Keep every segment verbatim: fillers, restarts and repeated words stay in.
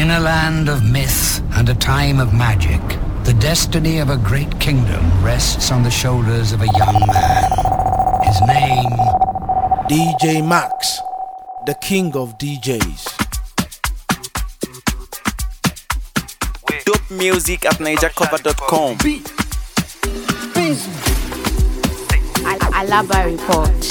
In a land of myth and a time of magic, the destiny of a great kingdom rests on the shoulders of a young man. His name... D J Max, the king of D Js. Dope music at niger cover dot com. Alaba Report.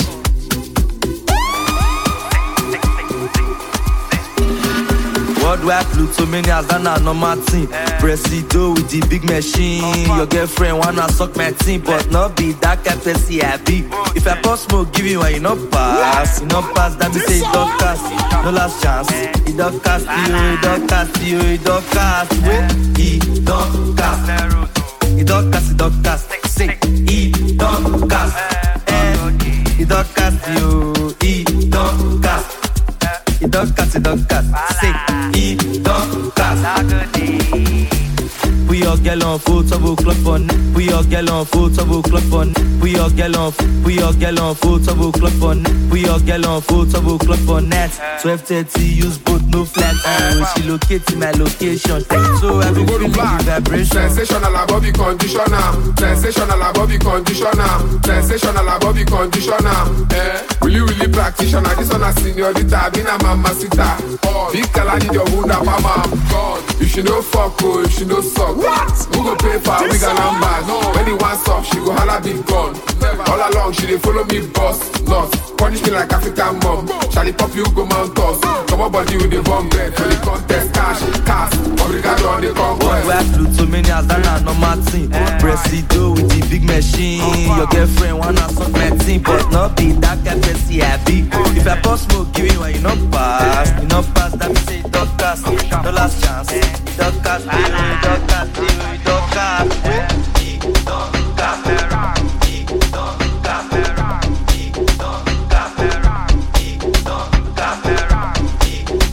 Worldwide Plutomania, Ghana, no Martin. Presido with the big machine. Your girlfriend wanna suck my team, but not be that kind of person I be. If I pass smoke, give you one, you no pass. You no pass, that me say it don't cast. No last chance. It don't cast you, it don't cast you, it don't cast. Wait, it don't cast. It don't cast, it don't cast. Say, it don't cast. Eh, it don't cast you, it don't cast. It don't cast, it don't cast. Say, it don't cast. We all get on full double club on. We all get on full double club on. We all get on. We all get on full double club on. We all get on full double club on net. twelve thirty use both no flat. Oh, she located my location. So I be feeling the vibration. Sensational body conditioner. Sensational body conditioner. Sensational body conditioner. Eh? Will you really practitioner? This one a señorita, been a mamacita. Big color need your wound up, mama. God, you should know fuck, oh, you should know suck. What? Who go pay for a wig and numbers? No. When he wants up, she go holla big gun. Never. All along, she dey follow me boss. Not punish me like African mom. Charlie pop you go mount us. Come on, body with the bomb bread. For the contest, cash, cash. Obrigado on the conquest. Worldwide Plutomania, Ghana, no Martin. Presido with the big machine. Your girlfriend wanna suck my team, but not be that kind of person I be. If I pass smoke, give you one, you no pass. You no pass, that me say it don't cast. No last chance. It don't cast, it don't cast. It don't cast, it don't cast, it don't cast, it don't cast, it don't cast, it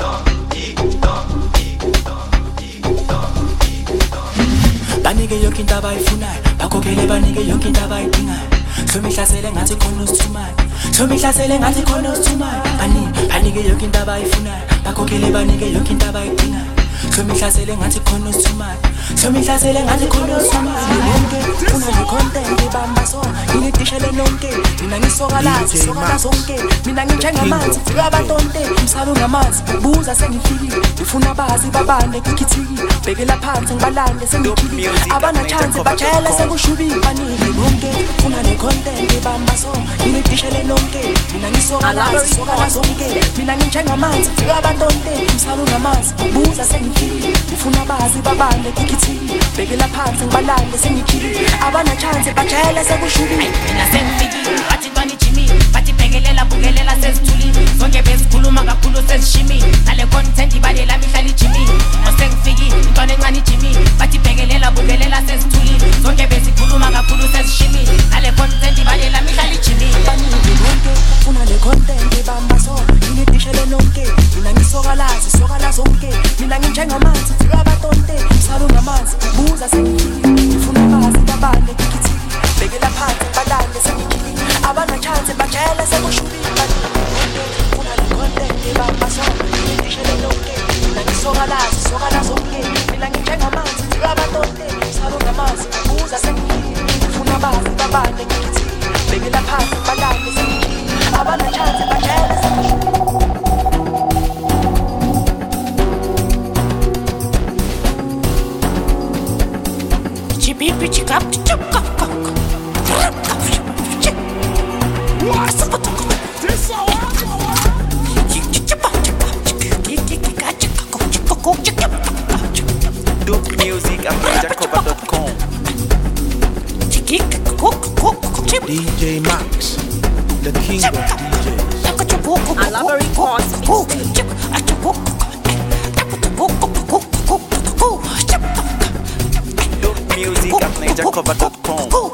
don't. Banike yoke into abayifunayo, bakhokhele banike yoke into abayidingayo. So mihlasele ngathi khona usithumayo. So mihlasele ngathi khona usithumayo. Banike, banike yoke into abayifunayo, bakhokhele banike yoke into abayidingayo. So mihlasele ngathi khona usithumayo. So mihlasele ngathi khona usithumayo. Nonke una content ibamba so, ngidishele nonke. Mina ngisoka lazi, soka la zonke. Mina nginjengamanzi, abatonte, umsaba ngamanzi. Buza sengifikile, ngifuna bazi babande kukhithiki. Bekela phansi ngibalande sengikhile. Abana chance bajela sekushubile. Banike nonke una le content ibamba so, ngidishele nonke. Mina ngisoka lazi, soka la zonke. Mina nginjengamanzi, abatonte, umsaba ngamanzi. Buza sengifikile, ngifuna bazi babande kukhithiki. Bekela phansi ngibalande sengikhile. Abana chance bajela sekushubile. Mina sengifikile, bathi bani Jimmy, bathi bhekelela bukelela sezithulile. Zonke bezikhuluma kakhulu sezishimi. Nale content ibalela mihlali Jimmy. Osengifikile, intwana encane Jimmy, bathi bhekelela bukelela sezithulile. Zonke bezikhuluma kakhulu sezishimi. Nale content ibalela mihlali Jimmy. Banike nonke, una le content ibamba so, ngidishele nonke. Mina ngisoka lazi, soka la zonke. Mina nginjengamanzi, abatonte, umsaba ngamanzi. Buza sengikhile, ngifuna bazi babande kukhithiki. Bekela phansi balande sengikhile. Abana chance bajela sekushubile. Banike una le content ibamba so, ngidishele nonke. Mina ngisoka lazi, soka la zonke. Mina nginjengamanzi, abatonte, umsaba ngamanzi. Buza sengikhile, ngifuna bazi babande kukhithiki. Bekela phansi balande sengikhile. Abana chance bajela sekushubile. Chipi chikap chip kap kap. Dope music at niger cover dot com. D J Max, the king of D Js. Alaba Report. Dope music at niger cover dot com.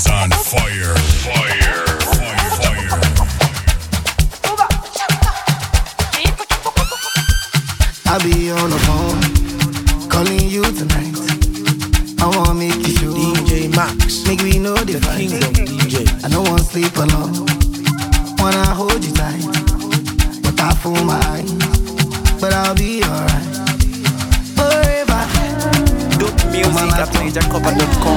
on fire, fire, fire, fire. I'll be on the phone, calling you tonight. I wanna make you sure D J Max, make we know the, the fight. king of D Js. I don't wanna sleep alone, wanna hold you tight, but I fool my eyes, but I'll be alright. Forever. Dope music at niger cover dot com.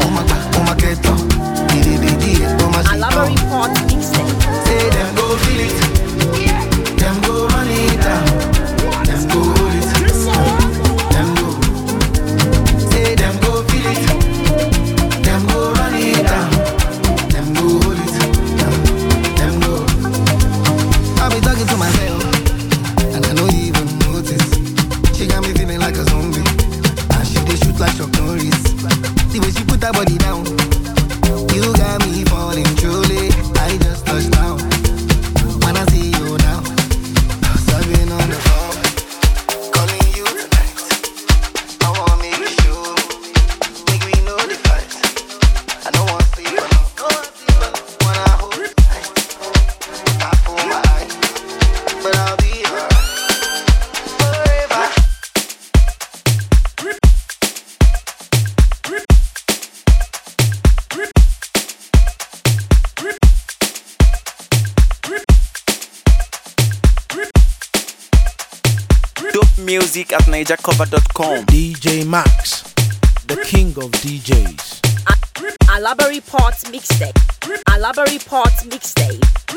I love a report mixtape. Say them go feel it, them go run it down, them go hold it, them go. Say them go feel it, them go run it down, them go hold it, them go. I be talking to myself, and I don't even notice. She got me feeling like a zombie, and she dey shoot like Chuck Norris. The way she put her body down, you got me falling truly. I just touched down. When I see you now, I've been on the phone, calling you tonight. I wanna make you sure, make me know the fight. I don't wanna sleep alone. When I hold you tight, I fool my eyes, but I'll be alright. Forever. Dope music at niger cover dot com. D J Max, the king of D Js. I love a report mixtape. I love a report mixtape.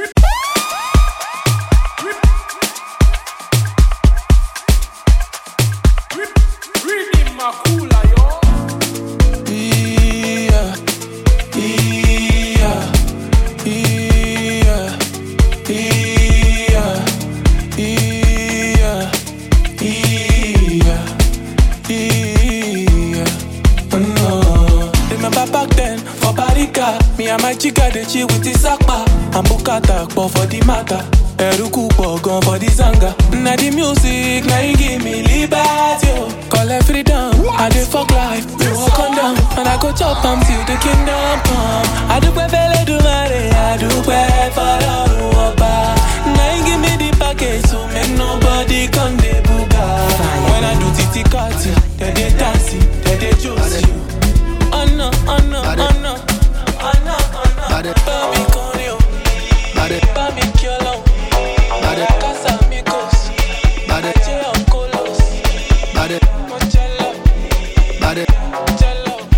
Remember back then, for Barika, me and my chica dey chill with the sakpa. And Bukata pour for the matter. Eruku pour gun for the zanga. Na the music, na you give me liberty. Call it freedom, I dey fuck life. We walk on down, and I go chop am till the kingdom come. I do pay fele do mare, I do pay for all oba. Na you give me the package, so make nobody come dey buga. When I do titi kati, they dey dancing, they dey juice you. Oh no, oh no, oh no, oh no, oh no. Baby Conio, baby Kiolo, Casa Amigos, Aje Oncolos, Mocello, Mocello,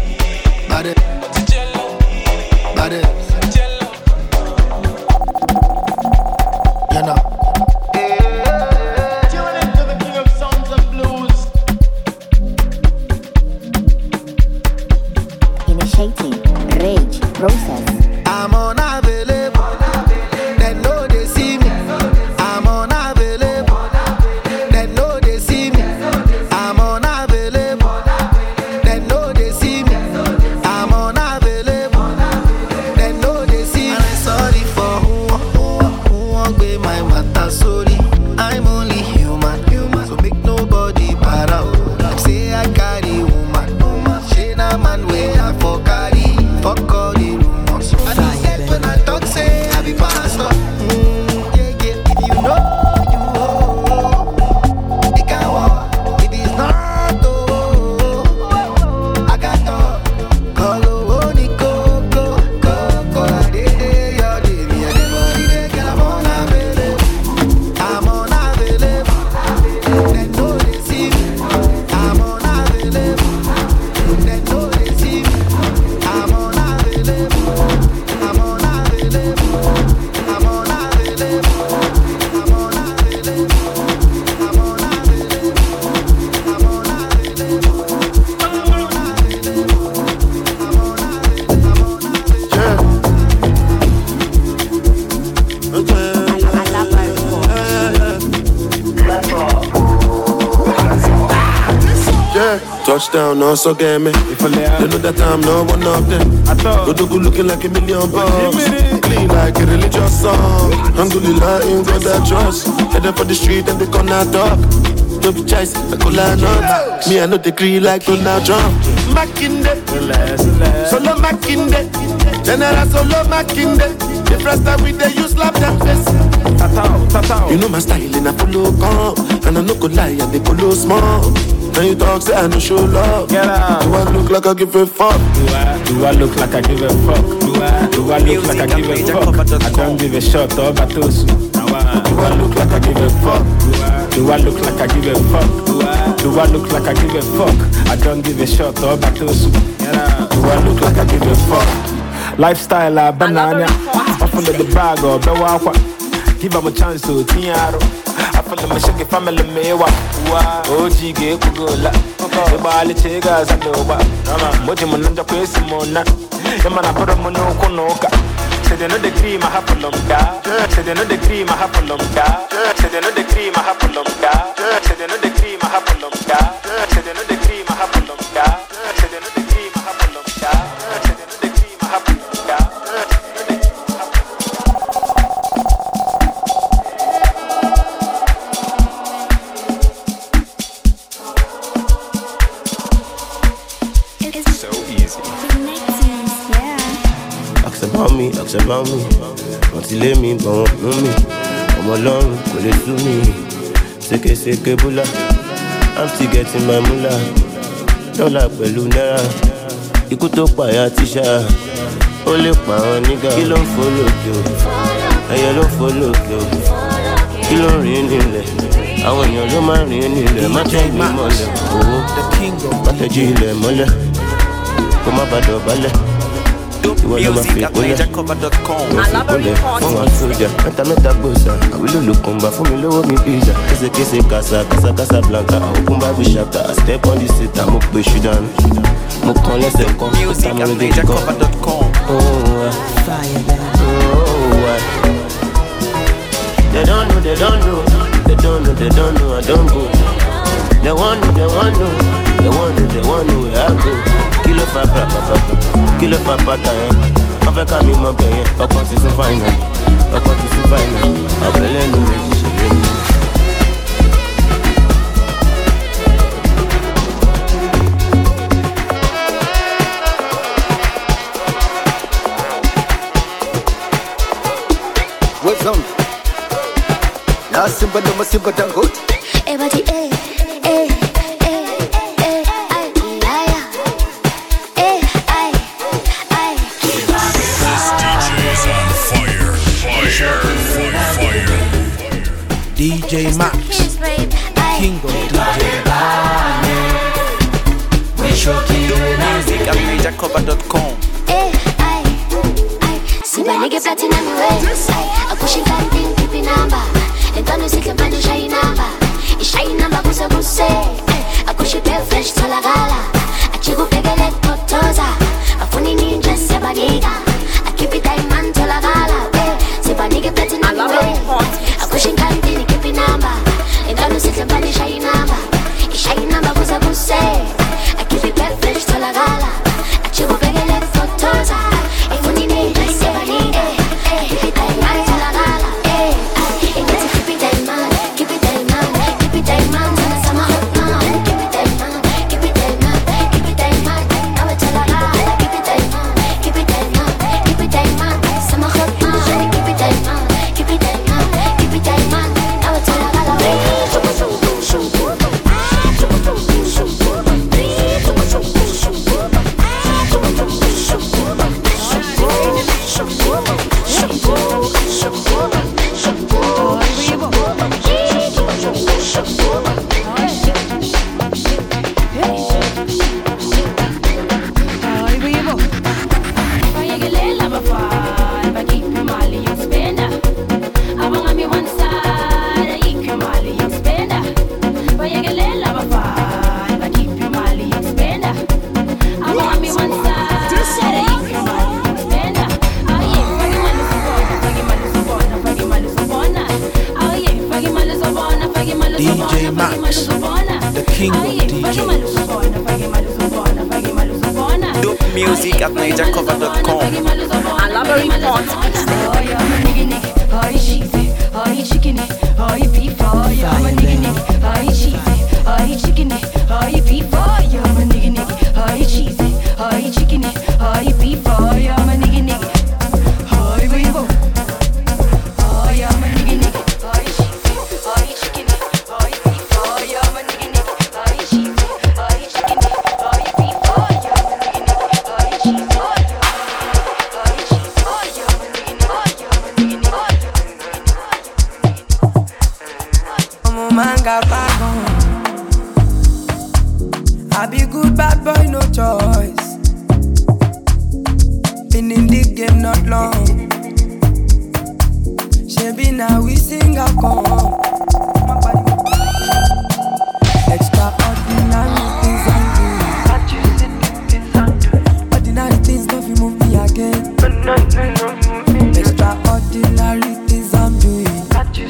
Mocello, Mocello. You know. Tune into the king of songs and blues. Initiating rage process. I'm unavailable. They know they see me. I'm unavailable. They know they see me. I'm unavailable. They know they see me. I'm unavailable. They know they see me. And I'm sorry for who who who won't be my matter. Sorry, I'm only human. Human. So make nobody para. Like say I carry woman. Woman. She na man way I for carry. Fuck all the rumors. I don't get when I talk say I be pastor. Mm, yeah, yeah. If you know you oh, it can walk. If it's not oh, I got to call oh, ni go go go go. I did it, you did me, I did body they get I'm unavailable. I'm unavailable. They know they see me. I'm unavailable. They know they see me. I'm unavailable. I'm unavailable. I'm unavailable. I'm unavailable. I'm unavailable. I'm unavailable. Yeah, touchdown, no so get me. You know that I'm not one of them. Go to good looking like a million bucks. Clean like a religious song. Alhamdulillah, in God I trust. Headed for the street and they come out talk. Don't be chasing, I go line up. Me, I know the green like Donald Trump. Makinde, Solo Makinde, General Solo Makinde. The first time we dey use lap them face. You know my style in a follow come, and I no go lie and they follow small. Now you talk say I no show love. Get out. Do I look like I give a fuck? Do I? Do I look like I give a fuck? Do I? Do I look like I give a fuck? I don't give a shot or batosu. Do I look like I give a fuck? Do I look like I give a fuck? Do I? Do I look like I give a fuck? I don't give a shot or batosu. Do I look like I give a fuck? Lifestyle a banana. I follow the bag or bewawa. Give them a chance to tiaro. I follow my shaggy family mewa. O G G Kugola. The Bali Chegas and Doba. Mojimananda Pesimona. The Manaparamono Konoka. Say they know the cream I have a lumda. Say they know the cream I have a lumda. Say they know the cream I have a lumda. Say they know the cream I have a lumda. Say they know the cream I have a lumda. Say they know the cream I have a lumda. Say they know the cream I have a lumda. About me, ask about me. Wọ́n ti lé mi, bọ̀ wọ́n mú mi. Ọmọ Ọlọ́run kò lè tú mi. Seke seke bula, I'm still getting my mula. Dọ́là pẹ̀lú náírà, ikú tó pààyà tíṣà. Ó lè pa àwọn nígà. Kí ló ń fò lókè o? Ẹyẹ ló ń fò lókè o. Kí ló ń rìn nílẹ̀? Àwọn èèyàn ló máa ń rìn nílẹ̀. Má tẹ́ ìgbì mọ́lẹ̀ owó. Má tẹ́jú ilẹ̀ mọ́lẹ̀. Kó má bàa dọ̀bálẹ̀. Music at naija cover dot com. I will look on back for me, low me pizza. Kese kese casa, casa casa blanca. Open baby shaka. Step on the seat, I'm up push you down. Music at naija cover dot com. Oh, fire, oh, they don't know, they don't know, they don't know, they don't know. I don't go. They want know, they want know, they want know, they want know where I go. Kilo papa, papa, kilo papa, time. Papa come in my bed, I want to survive. I want to survive. I believe in me. What's on? Now simple, no simple, don't go. Everybody, eh, eh. D J Max, King of D J. Music at naija cover dot com. See my nigga platinum way. I push it down, ping, pipi number. And don't you see the man shy number? It's shy number, busa busa. I push it bare fresh to la gala. I chigo pegele totoza. I funny ninja sebaniga. I keep it diamond to la gala. See my nigga platinum way. I push it down, ping, pipi number. And don't you see the man shy number? It's shy number, busa busa. I keep it bare fresh to la gala. I chigo pegele totoza. I funny ninja sebaniga. Keep it diamond to la gala. Keep it diamond, keep it diamond, keep it diamond. Sama hot man, keep it diamond, keep it diamond, keep it diamond. Now it's a la la, keep it diamond, keep it diamond, keep it diamond. Sama hot man, keep it diamond, keep it diamond, keep it diamond. Now it's a la la. D J Max, the king of D Js. Dope music at naija cover dot com. Alabari Port. Are you cheesy? Are you chicken? Are you beef? Are you a nigga? Are you cheesy? Are you chicken? Are you beef? Are you a nigga? Are you cheesy? now we sing a come. Extraordinary things I'm doing. Ordinary things don't move me again. Extraordinary things I'm doing.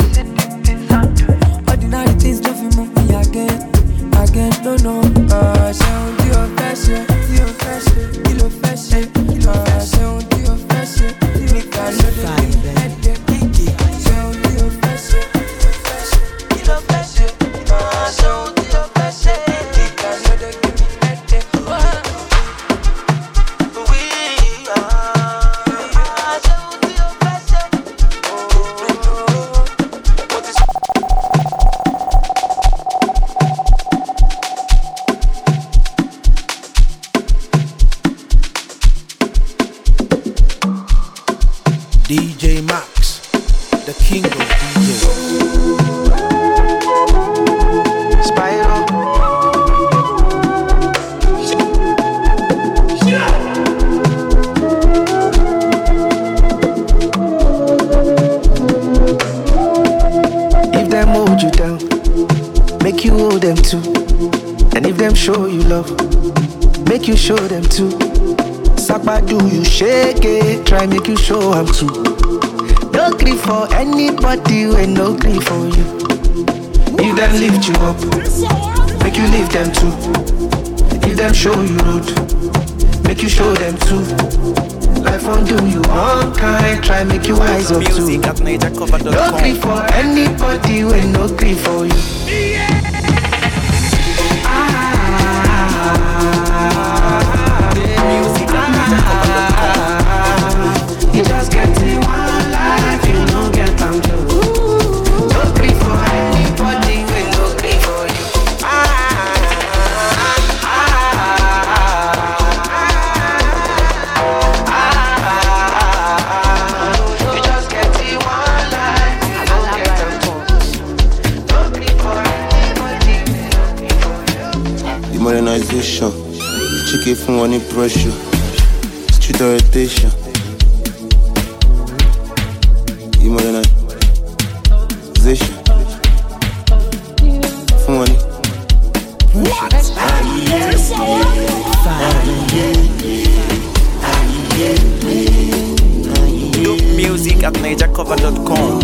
Ordinary things don't move me again. Again, no, no. Uh, ṣe ohun tí o fẹ́ ṣe, tí o fẹ́ ṣe, kí ló fẹ́ ṣe, kí ló fẹ́ ṣe, ohun tí o fẹ́ ṣe, tí mi kà ló dé bí ẹ̀dẹ̀ kíkì. Ṣe ohun tí o fẹ́ ṣe, kí ló fẹ́ ṣe, ṣe ohun tí o fẹ́ ṣe, mi kà ló dé bí ẹ̀dẹ̀. D J Max, the king of D Js. Spyro. If them hold you down, make you hold them too. And if them show you love, make you show them too. Sakba do you shake it, try make you show them too. No grief for anybody when no grief for you. If them lift you up, make you lift them too. If them show you road, make you show them too. Life won't do you one kind, try make you wise up too. No grief for anybody when no grief for you. You just get in one life, you don't get them too. No grief for anybody, we no grief for you. Ah, ah, ah, ah, you just get in one life, you don't get them too. No grief for anybody, we no grief for you. The modernization, chicken from one pressure, street orientation. Modernization. Funny. What? Dope music at naija cover dot com.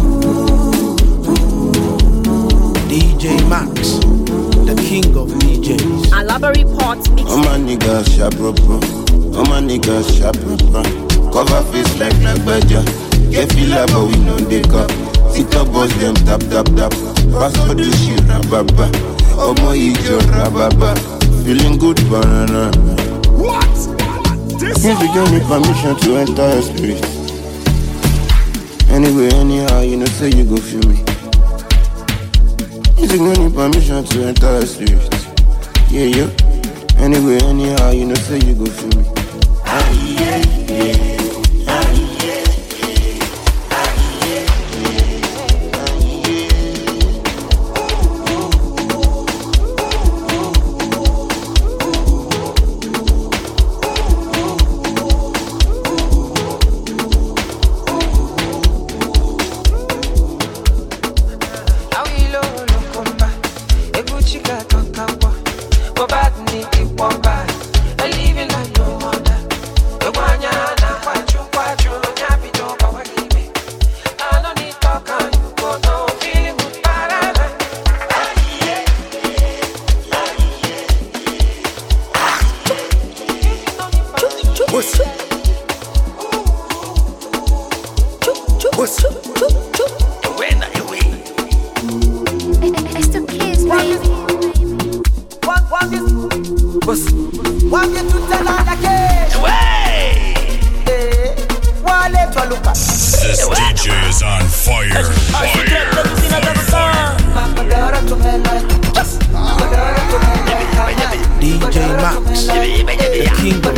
D J Max, the king of D Js. Alaba Report mix. All my niggas sharp bro. All my niggas sharp bro. Cover face like Nagbaja. Get feel like but we know they cup. Sit up boss them tap tap tap. Pass for the shit rababa. Omo ijo rababa. Feeling good banana. What? This Music give me permission to enter your spirit. Anyway, anyhow, you know say you go feel me. Music give me permission to enter your spirit. Yeah, yeah. Anyway, anyhow, you know say you go feel me. Ah, yeah, yeah. This D J is on fire. Fire. D J Max, the king of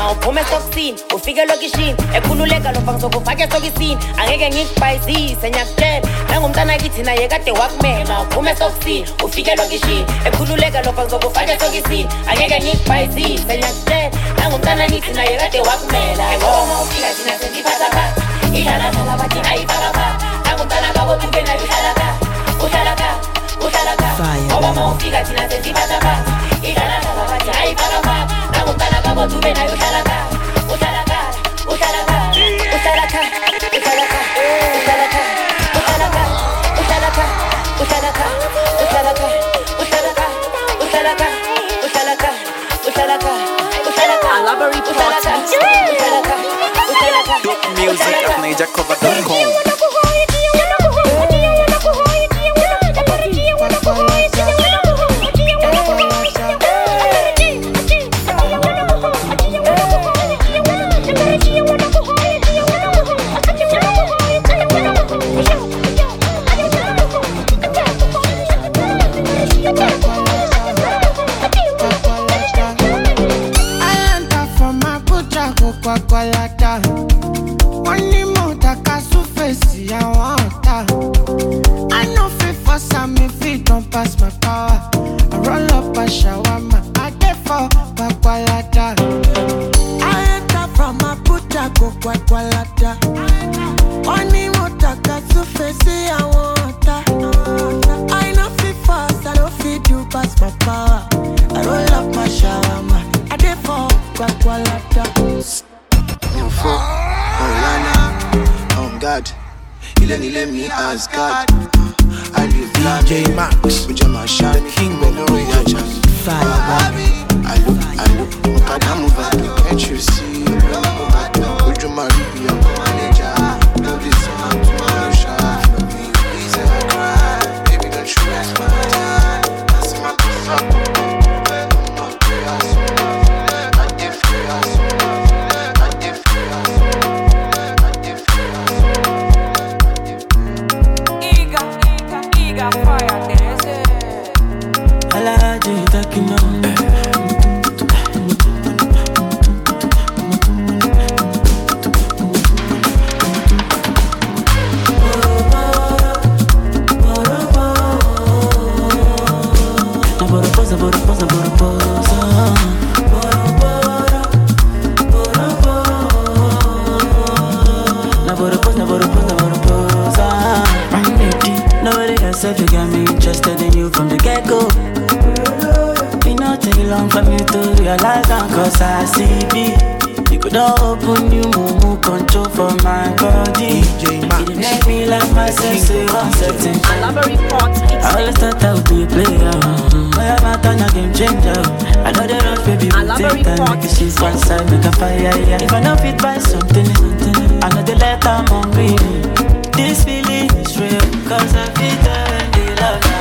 uphume esokisini ufike lokishini ekhululeka lo fanga sokufake esokisini angeke ngikubhayizise nyakutshela nangumntana kithi naye kade wakumela uphume esokisini ufike lokishini ekhululeka lo fanga sokufake esokisini angeke ngikubhayizise nyakutshela nangumntana kithi naye kade wakumela ngoba ufika thina sendiphatha pha idlala dlala bathi ayifaka pha nangumntana babo tube nayo uhlala ka uhlala ka uhlala ka ngoba mawufika thina sendiphatha pha idlala dlala bathi ayifaka pha nangumntana babo tube nayo uhlala ka uhlala ka uhlala ka uhlala ka uhlala ka uhlala ka uhlala ka uhlala ka uhlala ka uhlala ka uhlala ka uhlala ka uhlala ka uhlala ka uhlala ka Alabari Port uhlala ka uhlala ka Dope music at niger cover dot com. Kwakwalata, money mota kasu face ya wanta. I know fit for some if it don't pass my power. I roll up a shawarma, I dey for kwakwalata. I enter from a puta go kwakwalata. Money mota kasu face ya wanta. I know fit fast, I don't fit do pass my power. I roll up a shawarma, I dey for kwakwalata. For Oriana, on God, he let me let me ask God. I live D J Max, with your machine, King of Royal Fire. I look, I look, look at that move, can't you see? Would you marry me? I'm manager. Don't listen to my shot. Love me, please, I cry. Baby, don't you waste my time. That's my cup. I'm not curious. I did furious. If you got me interested in you from the get-go, it not take long for me to realize that. Cause I see me, you could open you, move control for my body. It make me like myself, say one certain. I always thought I would be a player. Where I'm at, a game changer. I know the rush, baby, we take time. Make the shit one side, make a fire, yeah. If I don't fit by something, I know the let I'm hungry. This feeling is real, cause I feel that when they love me.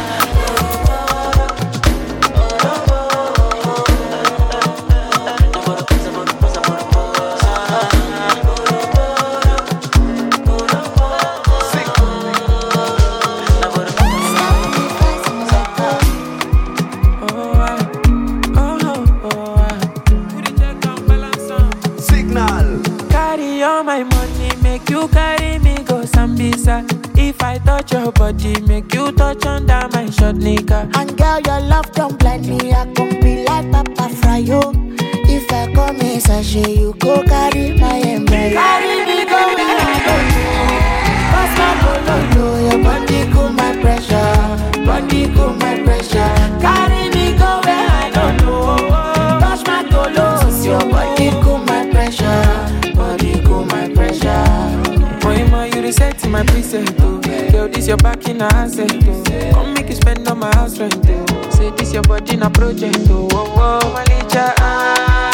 Signal. Carry all my money, make you carry me go Sambisa. If I touch your body, make you touch under my short nigga. And girl, your love don't blind me. I can be like Papa Fryo. If I come in sachet, you go carry my embryo. Carry me go where I don't know. Pass my polo, your body cool my pressure. Body cool my pressure. Carry me go where I don't know. Touch my tolos, your body cool my pressure. Body cool my pressure. You reset my preset, oh. Girl, this your back in a asset, oh. Come make you spend on my house rent, oh. Say this your body in a project, oh. Whoa, whoa, Malija, ah,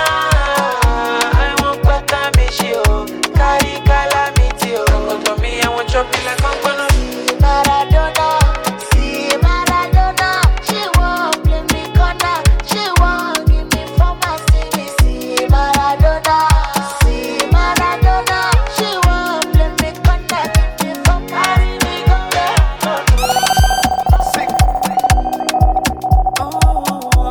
I want better me, she, oh. Carry calamity, oh. Come to me, I want chop it like I'm gonna Maradona, see Maradona. She won't play me corner. She won't give me for my city. See Maradona, see Maradona. She won't play me corner. Give me for carry me go there.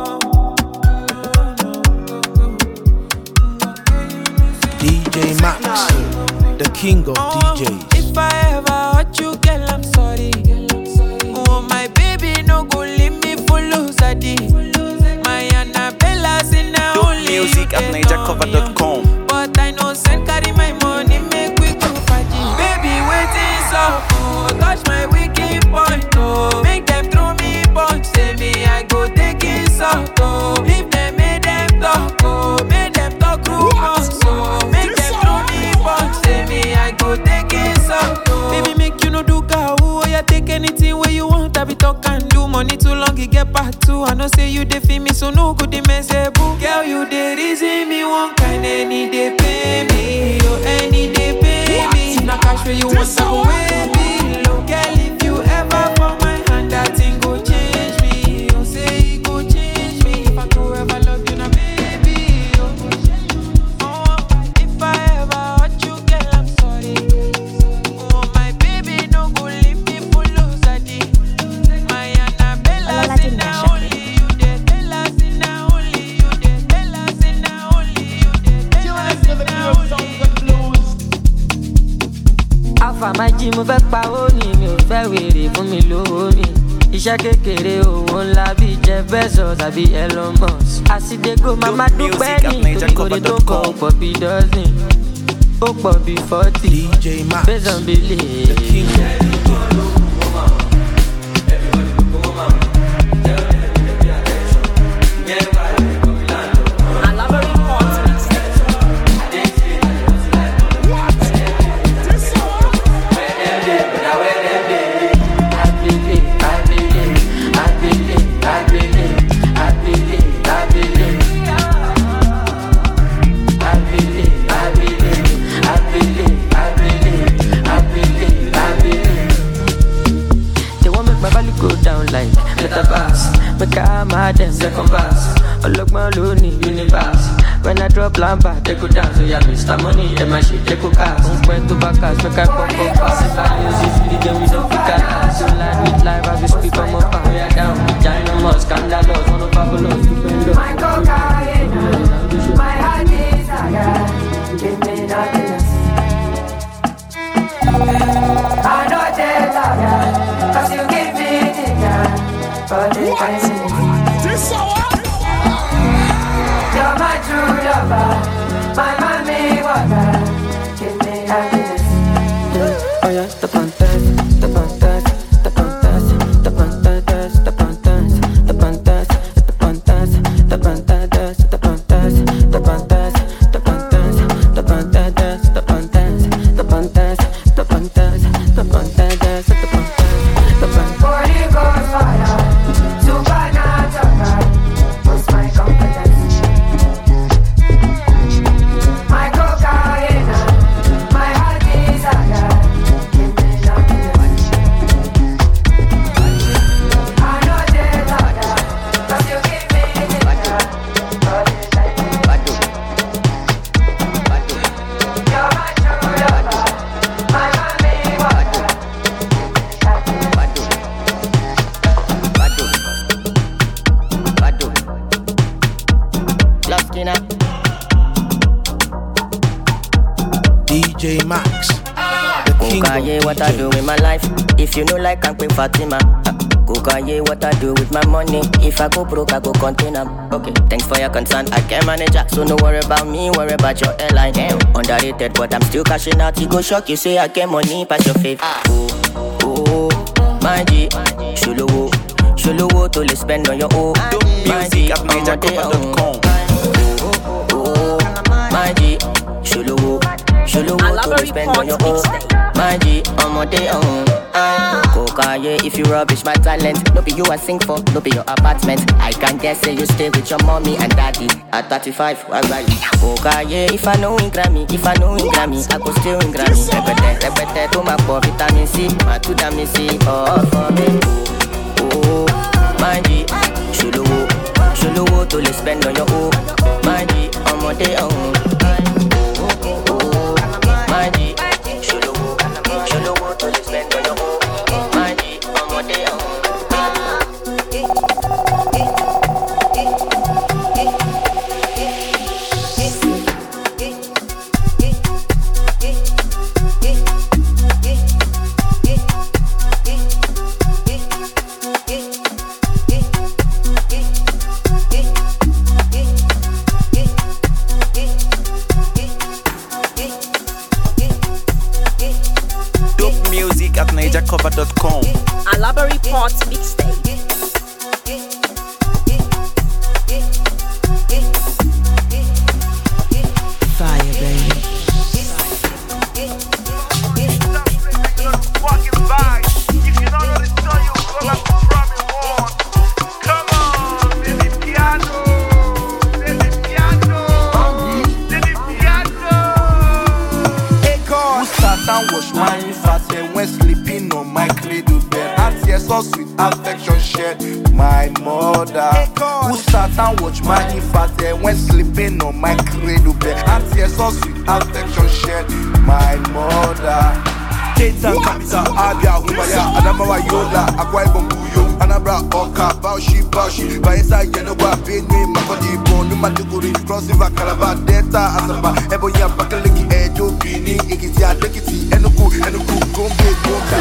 Max, the king of oh, D Js. If I ever hurt you, girl, I'm sorry. Oh, my baby, no go leave me for loser D. My Annabella's in the only music at naija cover dot com. But I know send carry my money, make we go party. Baby, waiting so oh, touch my wicked point, oh. Make them throw me punch, say me I go take it out, oh. If them make them talk, oh, make them talk rumors, oh. Make them throw me punch, say me I go take it out, oh. Baby, make you no do cow, oh, yeah, take anything where you want, I be talk and do. Money too long, you get part two. I know say you dey feel me, so no good, mess a boo. Girl, you dey reason me one kind, any day pay me, oh, any day pay me. If not cash where you want, I go way below. Girl, if you ever for my hand, that thing go change me. Oh, say it go change me. If I go ever love you, now baby, oh. Oh, if I ever hurt you, girl, I'm sorry. Oh, my baby, no go leave me for loser D. My Annabella's in the only you, the Bella's in the only you, the Bella's in the only you, the Bella's in the only you. Alpha my gym mo fẹ́ pa ó ní mi ò fẹ́ wèrè fún mi lówó mi. Iṣẹ́ kékeré owó ńlá bíi Jeff Bezos tàbí Elon Musk. Àsìdégò màmá dúpẹ́ ní ìkórè tó kọ̀ ó pọ̀ bíi dozen. Ó pọ̀ bíi forty. D J Max, based on belief. the king of D Js. Them second pass, all look my lonely universe. When I drop lamba, they go down. So yeah, Mister Money, and my shit, they go cast. I'm going to back us, make I pop up fast. If I use it, really, then we don't pick a ass. So like me live as we speak on my power. We are down, we dynamos, scandalous, one of fabulous, stupendous. My cocaine, my heart desire, give me happiness. I know they're tired, cause you give me the time, but they can't see me. You're my true lover, my mommy water, give me happiness. Oh yeah, the pantas, the pantas, the pantas, the pantas, the pantas, the pantas, the pantas, the pantas, the pantas, the pantas, the pantas, the pantas, the pantas, the pantas, the pantas, the pantas, the pantas, the pantas. Holy Ghost fire, supernatural, what's my confidence? My cocaine, my heart desire, give me happiness. I know they're tired, 'cause you give me the time. You're my true lover, my mommy water. D J Max, the king of D Js. What I do with my life, if you know like I'm Queen Fatima. Kukaye, what I do with my money, if I go broke, I go contain them. Okay, thanks for your concern, I can manage it. So no worry about me, worry about your airline. Damn, underrated, but I'm still cashing out. You go shock, you say I get money, pass your faith. Oh, oh, my G, Shuluwo, Shuluwo to le spend on your own. Music at naija cover dot com. Oh, my G, Shuluwo, Shuluwo to le spend on your own. My G, I'm on day on. Kokaye, if you rubbish my talent, no be you I sing for, no be your apartment. I can guess say you stay with your mommy and daddy. At thirty-five, why right? Kokaye, if I know in Grammy, if I know in Grammy, I go still in Grammy. Repete, repete, to my poor vitamin C, my two vitamin C, oh for me. Oh, my G, Shuluwo, Shuluwo to le spend on your own. My G, I'm on day on. Oh, my G, Shuluwo, Shuluwo to le spend on your own. Report Mixtape. Fire, baby. Wash my infant when sleeping on my cradle bed. And tears so sweet affection shed my mother. Who sat and watch my infant when sleeping on my cradle bed. And tears so sweet affection shed my mother. Keita Kapita Abia Humaya Adamawa Yola Akwai Bombuyo Anabra Oka Baushi Baushi Baesa Yenogwa Benue Makodi Bonu Matukuri Cross River Calabar Delta Asaba Eboya Bakaliki Ejo Bini Ikitia Lekiti Enuku Enuku Gombe Gombe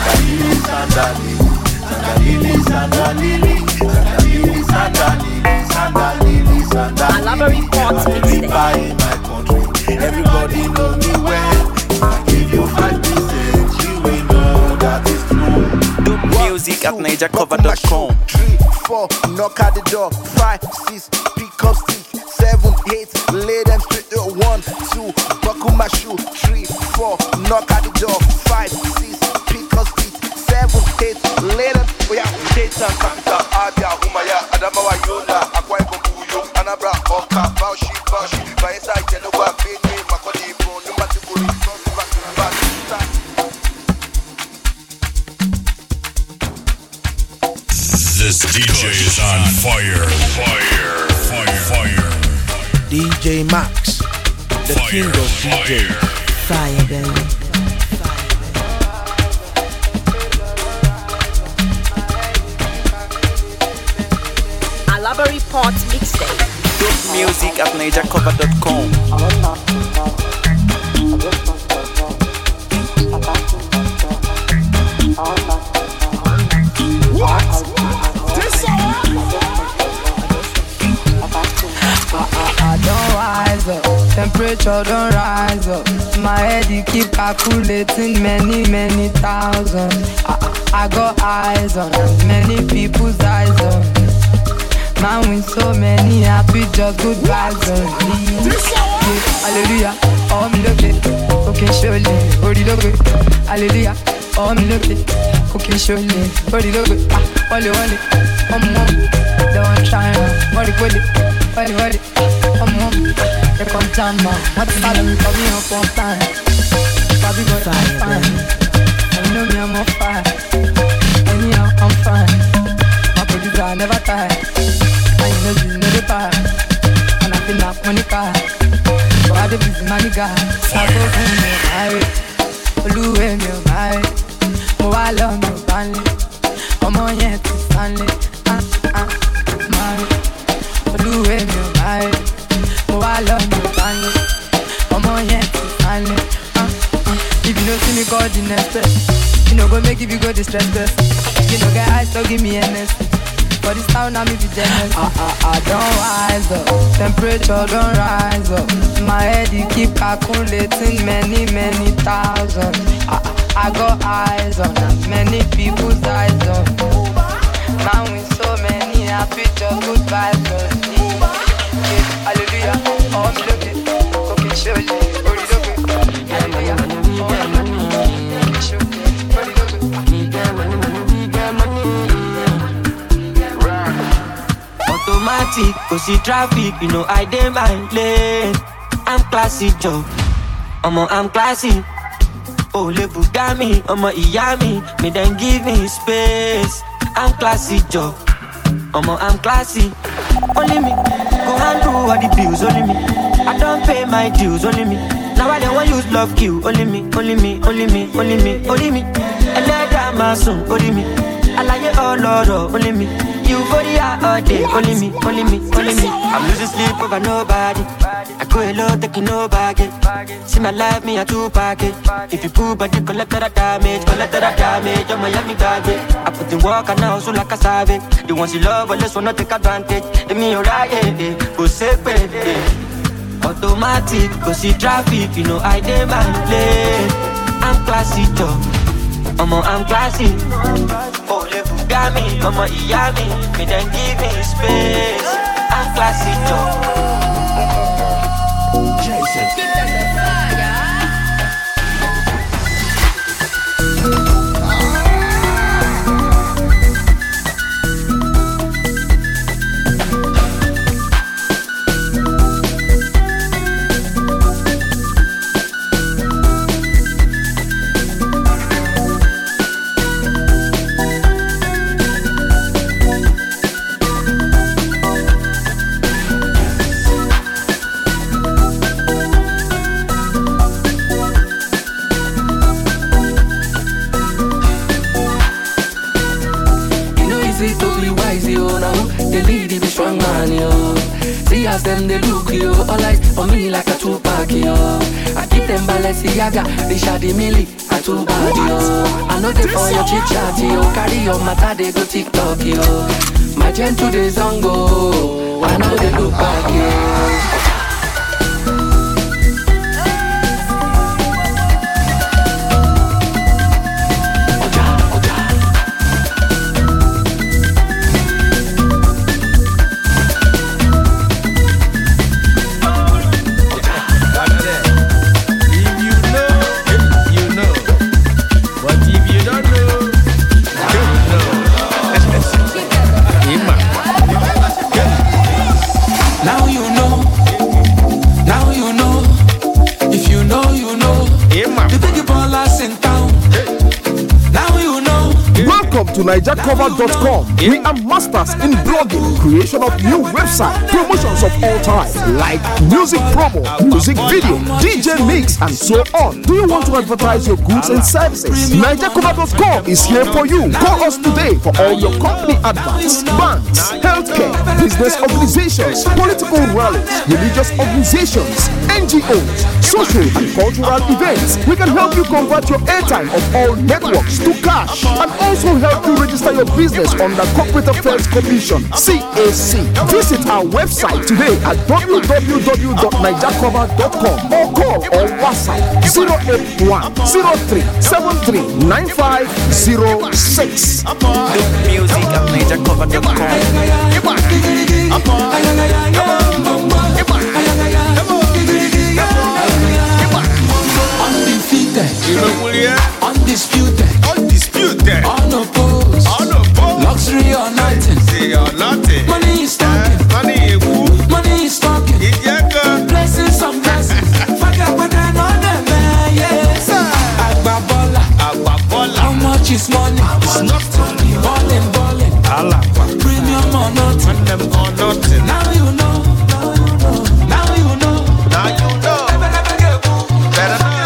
Sandalili Sandalili Sandalili Sandalili Sandalili Sandalili Sandalili Alabari Port Mixtape. In my country everybody know me well. I give you five percent. Music at Niger Cover dot com. Three, four, knock at the door. Five, six, pick up stick. Seven, eight, lay them straight. One, two, buckle my shoe. Three, four, knock at the door. Five, six, pick up stick. Seven, eight, lay them. Oh yeah, Keita Kapita Abia Humaya Adamawa Yola Akwai Bombuyo Anabra Oka Baushi Baushi Baesa Yenogwa Benue Makodi Bonu Matukuri Cross River Calabar. This D J is on fire, fire, fire, fire. D J Max, the fire, king of D Js. Fire, baby. Alabari Port Mixtape. Dope music at Niger Cover dot com. What? This I don't rise up, temperature don't rise up. My head you keep calculating many, many thousands. I, I got eyes on many people's eyes on. Man with so many happy, just good vibes on me. Hallelujah, oh me look it, okay surely, body look it. Hallelujah, oh me look it, okay surely, body look it. Ah, wally wally, um um, they want try now, body body, body body, um um. Here come time man, what's the matter? For me up on time, Bobby boy I'm fine. I know me I'm on fire, anyhow I'm fine. My producer never tired. I know you know the bar, and I've been up on the car. But I don't busy money guy. I go home me marry, Oluwe me marry. Mo wa love me banle, ọmọ yẹn ti sanle. Ah ah, marry, Oluwe me marry. Mo wa love me banle, ọmọ yẹn ti sanle. Ah ah, if you don't see me God in next, you know go make if you go distress best. You know get eyes, so give me N S. For this town, I'm even jealous. I, I, I don't rise up, temperature don't rise up. My head, you keep calculating many, many thousands. I, I got eyes on many people's eyes on. Man with so many happy, just good vibes on. Yeah, hallelujah, oh me look it, okay, show you, oh you look it. Hallelujah, oh me look it, show you, oh you look it. Automatic, cause see traffic, you know I dey my lane. I'm classy, Joe. Omo, I'm classy. Oh, le Bugami, Omo, Iyami, me then give me space. I'm classy, Joe. Omo, I'm classy. Only me, go handle all the bills, only me. I don't pay my dues, only me. Now I don't want use love kill, only me, only me, only me, only me, only me. And let that my son, only me. I like it all, Lord, only me. Euphoria all day, only me, only me, only me. I'm losing sleep over nobody. I go hello, taking no baggage. See my life, me a two package. If you pull body, collect that damage, collect that damage. I'm Miami garbage. I put in work and now so like a savage. The ones you love, but let's wanna take advantage. Let me alright, yeah, go safe, yeah. Automatic, go see traffic, you know I dey my lane. I'm classy, Joe. Omo, I'm classy. Oh, le bugami, omo, iyami. Me then give me space. I'm classy, though. As them they look you, all eyes on me like a Tupac yo. I keep them Balenciaga, they shady milli, a two bad yo. I know they for your chit chat yo, carry your matter they go TikTok yo. My gentle days on go, I know they look back yo. To Naija Cover dot com. We are masters in blogging, creation of new website, promotions of all types, like music promo, music video, D J mix, and so on. Do you want to advertise your goods and services? Naija Cover dot com is here for you. Call us today for all your company adverts, banks, healthcare, business organizations, political rallies, religious organizations, N G Os, social and cultural events. We can help you convert your airtime of all networks to cash and also help you register your business under Corporate Affairs Commission C A C. Visit our website today at w w w dot naija cover dot com or call or WhatsApp zero eight one zero three seven three nine five zero six. Music at naija cover dot com. Undefeated, undisputed, undisputed, unopposed, unopposed, luxury or nothing, say or nothing. Money is talking, money is who? Money is talking. Blessings on blessings, forget what I know them, yes. Agbabola, Agbabola. How much is money? It's nothing. Ballin', ballin', Alapa. Premium or nothing, and them or nothing. Now you know, now you know, now you know, now you know. Better know.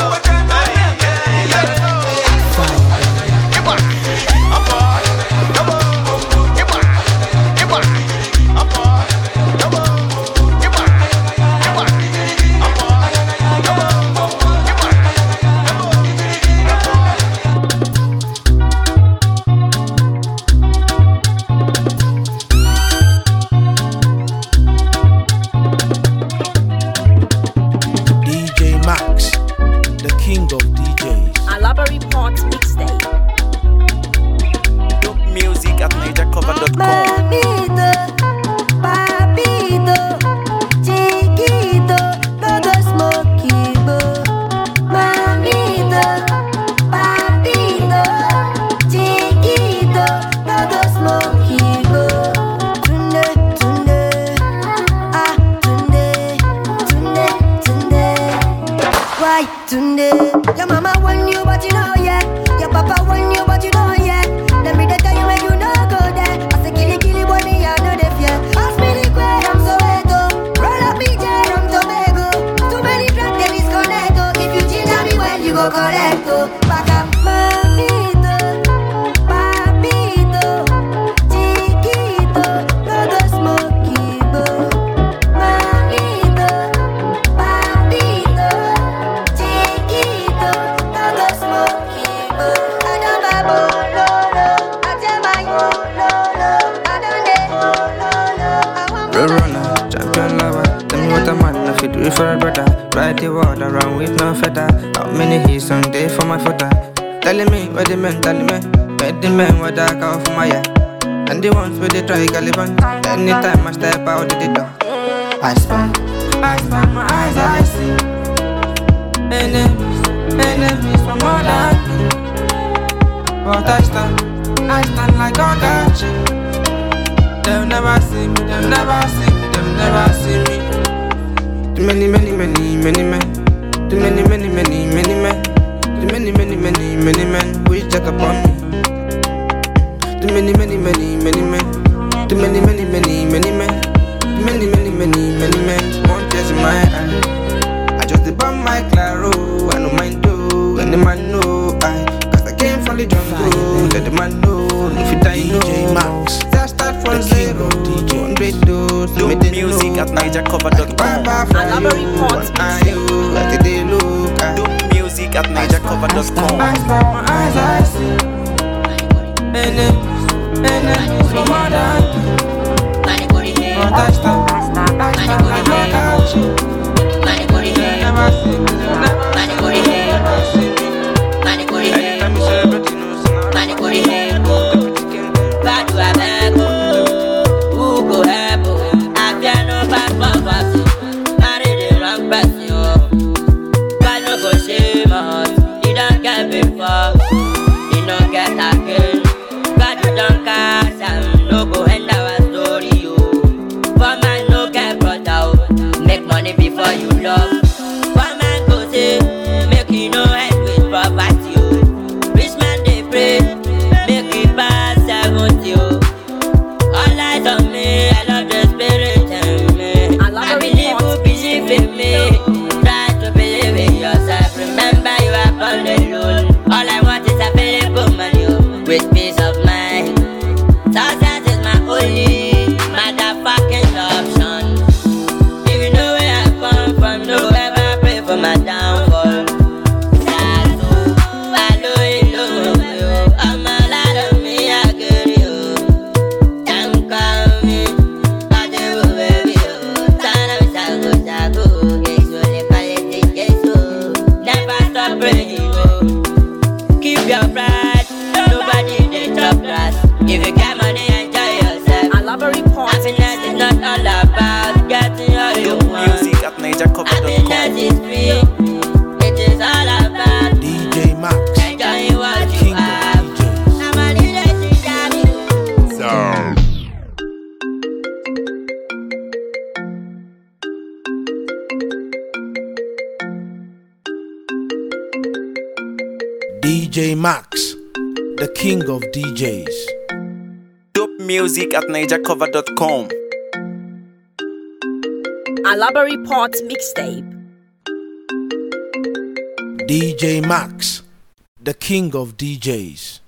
For a brother, ride the water around with no feather. How many he's on day for my footer? Telling me what the men, telling me where the men what I call for my yeah. And the ones where they try Caliban. Anytime I step out of the door, I spend, I spend my eyes, I see enemies, enemies from all I do. But I stand, I stand like a catch. They'll never see me, they'll never see me, they'll never see me. Too many, many, many, many men. Too many, many, many, many men. Too many, many, many, many men wish check upon me. Too many, many, many, many men. Too many, many, many, many men. Too many, many, many, many men. One tears in my eye. I just debunk my claro. I know mine do, and the man know I. Cause I came from the jungle. Let the man know. If you die, no. D J Max. I start from zero. One great dose. Do music at niger cover dot com. Alabari Ports Mixtape. Do music at niger cover dot com. I start my eyes, I see enemies, enemies from all that. But I stand, I stand like a couch. Never see me, never see me. Anytime you celebrate, you know, Bad to have echo. Who go help? I fear no bad for us. Marry the wrong person. God no go shame us. He don't get before. He don't get again. God you don't cast and no go end our story. You for man no get brother. Make money before you love. One man go say make you no end with poverty. Rich man they pray. Make it pass seventy. All eyes on me, I love the spirit in me. I believe you believe in me. Try to believe in yourself. Remember you are born alone. All I want is available money with peace of mind. Success is my only motherfucking option. If you know where I come from, don't ever pray for my downfall. Keep your pride, nobody they chop grass. If you get money, enjoy yourself. Happiness is not all about getting all you want. Music at niger cover dot com. Happiness is free. It is all about D J Max, enjoying what you have. Somebody let you down. Sound. D J Max, the king of D Js. Dope music at niger cover dot com. Alabari Ports Mixtape. D J Max, the king of D Js.